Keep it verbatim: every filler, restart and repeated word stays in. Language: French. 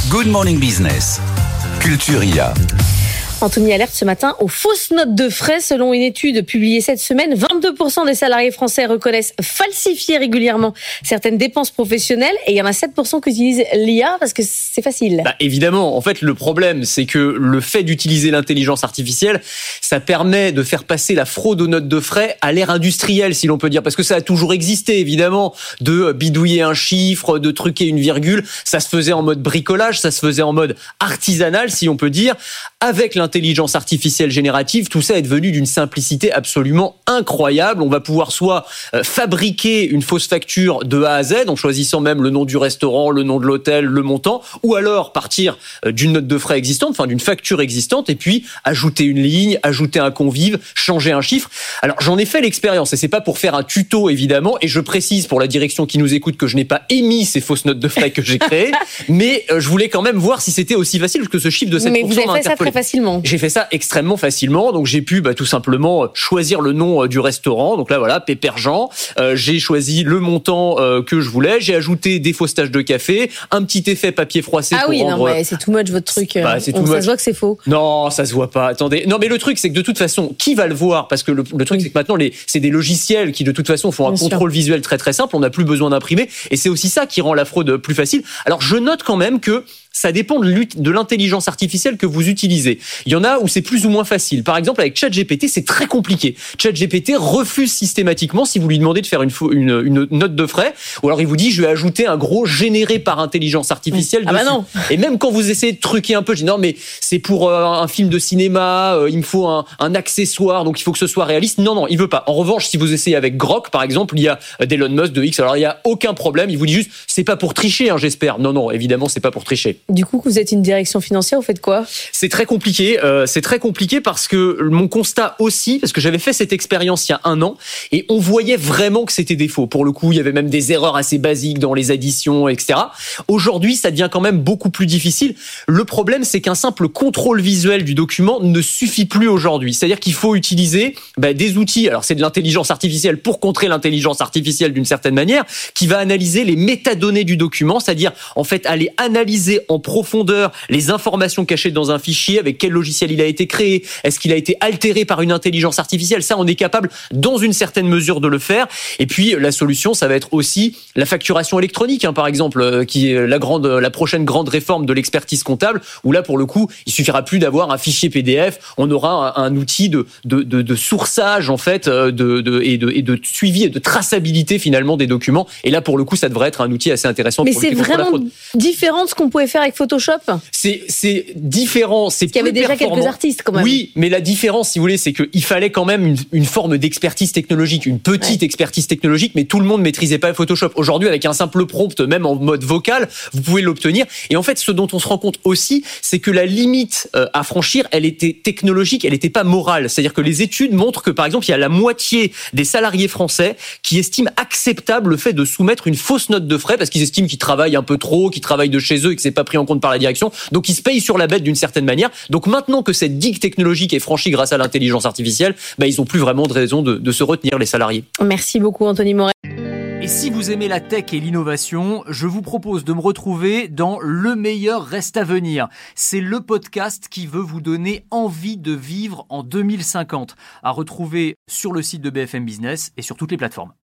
Good Morning Business, Culture I A. Anthony alerte ce matin aux fausses notes de frais. Selon une étude publiée cette semaine, vingt-deux pour cent des salariés français reconnaissent falsifier régulièrement certaines dépenses professionnelles et il y en a sept pour cent qui utilisent l'I A parce que c'est facile. Bah, évidemment, en fait, le problème, c'est que le fait d'utiliser l'intelligence artificielle, ça permet de faire passer la fraude aux notes de frais à l'ère industrielle, si l'on peut dire, parce que ça a toujours existé, évidemment, de bidouiller un chiffre, de truquer une virgule. Ça se faisait en mode bricolage, ça se faisait en mode artisanal, si on peut dire. Avec l'intelligence artificielle générative, tout ça est devenu d'une simplicité absolument incroyable. On va pouvoir soit fabriquer une fausse facture de A à Z, en choisissant même le nom du restaurant, le nom de l'hôtel, le montant, ou alors partir d'une note de frais existante, enfin d'une facture existante, et puis ajouter une ligne, ajouter un convive, changer un chiffre. Alors j'en ai fait l'expérience, et c'est pas pour faire un tuto évidemment, et je précise pour la direction qui nous écoute que je n'ai pas émis ces fausses notes de frais que j'ai créées, mais je voulais quand même voir si c'était aussi facile, parce que ce chiffre de sept pour cent m'a interpellé. Facilement. J'ai fait ça extrêmement facilement, donc j'ai pu bah, tout simplement choisir le nom euh, du restaurant, donc là voilà, Pépère Jean, euh, j'ai choisi le montant euh, que je voulais, j'ai ajouté des fausses taches de café, un petit effet papier froissé ah pour oui, rendre... Ah oui, non, mais c'est too much votre truc, bah, c'est on, too ça much. se voit que c'est faux. Non, ça se voit pas, attendez. Non mais le truc c'est que de toute façon, qui va le voir? Parce que le, le truc oui. c'est que maintenant, les, c'est des logiciels qui de toute façon font un Bien contrôle sûr. visuel très très simple, on n'a plus besoin d'imprimer, et c'est aussi ça qui rend la fraude plus facile. Alors je note quand même que ça dépend de l'intelligence artificielle que vous utilisez. Il y en a où c'est plus ou moins facile. Par exemple, avec ChatGPT, c'est très compliqué. ChatGPT refuse systématiquement si vous lui demandez de faire une, une, une note de frais, ou alors il vous dit, je vais ajouter un gros généré par intelligence artificielle ah dessus. Bah non. Et même quand vous essayez de truquer un peu, je dis, non, mais c'est pour euh, un film de cinéma, euh, il me faut un, un accessoire, donc il faut que ce soit réaliste. Non, non, il veut pas. En revanche, si vous essayez avec Grok, par exemple, il y a d'Elon Musk, de X, alors il y a aucun problème. Il vous dit juste, c'est pas pour tricher, hein, j'espère. Non, non, évidemment, c'est pas pour tricher. Du coup, vous êtes une direction financière, vous faites quoi? C'est très compliqué. Euh, c'est très compliqué parce que mon constat aussi, parce que j'avais fait cette expérience il y a un an et on voyait vraiment que c'était des faux. Pour le coup, il y avait même des erreurs assez basiques dans les additions, et cetera. Aujourd'hui, ça devient quand même beaucoup plus difficile. Le problème, c'est qu'un simple contrôle visuel du document ne suffit plus aujourd'hui. C'est-à-dire qu'il faut utiliser bah, des outils. Alors, c'est de l'intelligence artificielle pour contrer l'intelligence artificielle d'une certaine manière, qui va analyser les métadonnées du document, c'est-à-dire en fait aller analyser en profondeur les informations cachées dans un fichier, avec quel logiciel il a été créé, est-ce qu'il a été altéré par une intelligence artificielle. Ça, on est capable dans une certaine mesure de le faire. Et puis la solution, ça va être aussi la facturation électronique, hein, par exemple, euh, qui est la grande, la prochaine grande réforme de l'expertise comptable, où là, pour le coup, il suffira plus d'avoir un fichier P D F, on aura un, un outil de, de, de, de sourçage en fait, de, de, et, de, et de suivi et de traçabilité finalement des documents. Et là, pour le coup, ça devrait être un outil assez intéressant. Mais pour c'est lutter contre la vraiment fraude. Différent de ce qu'on pouvait faire avec Photoshop. C'est, c'est différent, c'est Parce qu'il y avait déjà performant. quelques artistes quand même. Oui, mais la différence, si vous voulez, c'est qu'il fallait quand même une, une forme d'expertise technologique, une petite ouais. expertise technologique, mais tout le monde maîtrisait pas Photoshop. Aujourd'hui, avec un simple prompt, même en mode vocal, vous pouvez l'obtenir. Et en fait, ce dont on se rend compte aussi, c'est que la limite à franchir, elle était technologique, elle n'était pas morale. C'est-à-dire que les études montrent que, par exemple, il y a la moitié des salariés français qui estiment acceptable le fait de soumettre une fausse note de frais parce qu'ils estiment qu'ils travaillent un peu trop, qu'ils travaillent de chez eux et que c'est pas pris en compte par la direction. Donc ils se payent sur la bête d'une certaine manière. Donc maintenant que cette digue technologique est franchie grâce à l'intelligence artificielle, bah, ils n'ont plus vraiment de raison de, de se retenir, les salariés. Merci beaucoup Anthony Morel. Et si vous aimez la tech et l'innovation, je vous propose de me retrouver dans Le meilleur reste à venir. C'est le podcast qui veut vous donner envie de vivre en deux mille cinquante. À retrouver sur le site de B F M Business et sur toutes les plateformes.